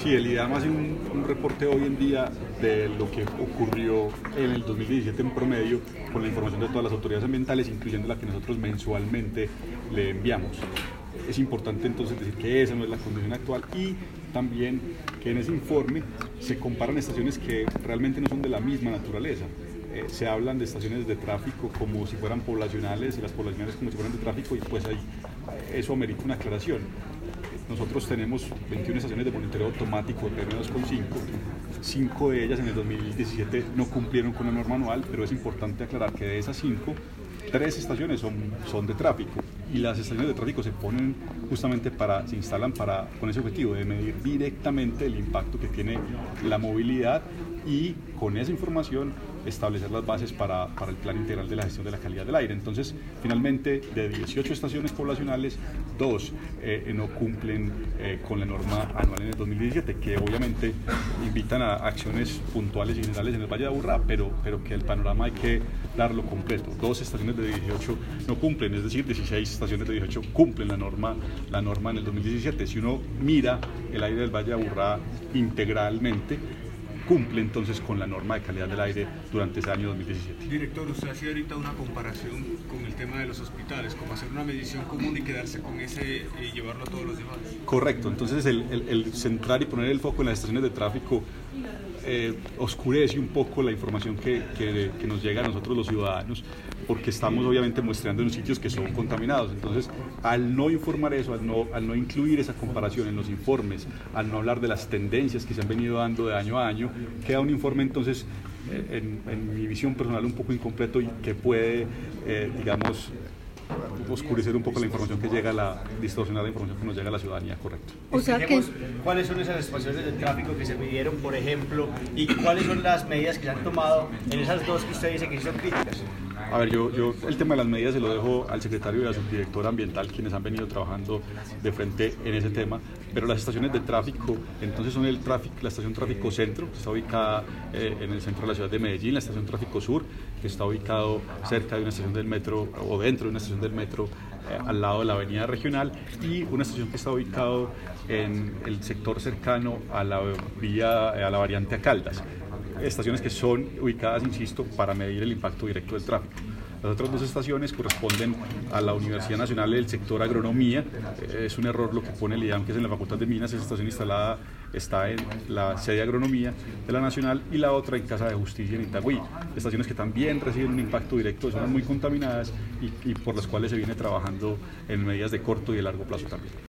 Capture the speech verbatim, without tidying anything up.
Sí, el IDEAM hace un, un reporte hoy en día de lo que ocurrió en el dos mil diecisiete en promedio con la información de todas las autoridades ambientales, incluyendo la que nosotros mensualmente le enviamos. Es importante entonces decir que esa no es la condición actual y también que en ese informe se comparan estaciones que realmente no son de la misma naturaleza. Eh, se hablan de estaciones de tráfico como si fueran poblacionales y las poblacionales como si fueran de tráfico, y pues ahí eso amerita una aclaración. Nosotros tenemos veintiuna estaciones de monitoreo automático de P M dos punto cinco, cinco de ellas en el dos mil diecisiete no cumplieron con la norma anual, pero es importante aclarar que de esas cinco, tres estaciones son, son de tráfico, y las estaciones de tráfico se ponen justamente para, se instalan para, con ese objetivo de medir directamente el impacto que tiene la movilidad y con esa información establecer las bases para, para el plan integral de la gestión de la calidad del aire. Entonces, finalmente, de dieciocho estaciones poblacionales, dos eh, no cumplen eh, con la norma anual en el dos mil diecisiete, que obviamente invitan a acciones puntuales y generales en el Valle de Aburrá, pero, pero que el panorama hay que darlo completo. Dos estaciones de dieciocho no cumplen, es decir, dieciséis estaciones de dieciocho cumplen la norma, la norma en el dos mil diecisiete. Si uno mira el aire del Valle de Aburrá integralmente, cumple entonces con la norma de calidad del aire durante ese año dos mil diecisiete. Director, usted hacía ahorita una comparación con el tema de los hospitales, como hacer una medición común y quedarse con ese y llevarlo a todos los demás. Correcto, entonces el, el, el centrar y poner el foco en las estaciones de tráfico eh, oscurece un poco la información que, que, que nos llega a nosotros los ciudadanos, porque estamos obviamente muestreando en sitios que son contaminados. Entonces, al no informar eso, al no, al no incluir esa comparación en los informes, al no hablar de las tendencias que se han venido dando de año a año, queda un informe entonces, eh, en, en mi visión personal, un poco incompleto y que puede, eh, digamos, oscurecer un poco la información que llega, a la distorsionar la información que nos llega a la ciudadanía, correcto. O sea que... ¿Cuáles son esas estaciones de tráfico que se midieron, por ejemplo, y cuáles son las medidas que se han tomado en esas dos que usted dice que son críticas? A ver, yo, yo el tema de las medidas se lo dejo al secretario y a la subdirectora ambiental, quienes han venido trabajando de frente en ese tema, pero las estaciones de tráfico, entonces son el tráfico, la estación Tráfico Centro, que está ubicada eh, en el centro de la ciudad de Medellín, la estación Tráfico Sur, que está ubicado cerca de una estación del metro, o dentro de una estación del metro, eh, al lado de la avenida regional, y una estación que está ubicado en el sector cercano a la vía, a la variante a Caldas. Estaciones que son ubicadas, insisto, para medir el impacto directo del tráfico. Las otras dos estaciones corresponden a la Universidad Nacional del sector Agronomía. Es un error lo que pone el IDEAM, que es en la Facultad de Minas. Esa estación instalada está en la sede de Agronomía de la Nacional, y la otra en Casa de Justicia en Itagüí. Estaciones que también reciben un impacto directo de zonas muy contaminadas y, y por las cuales se viene trabajando en medidas de corto y de largo plazo también.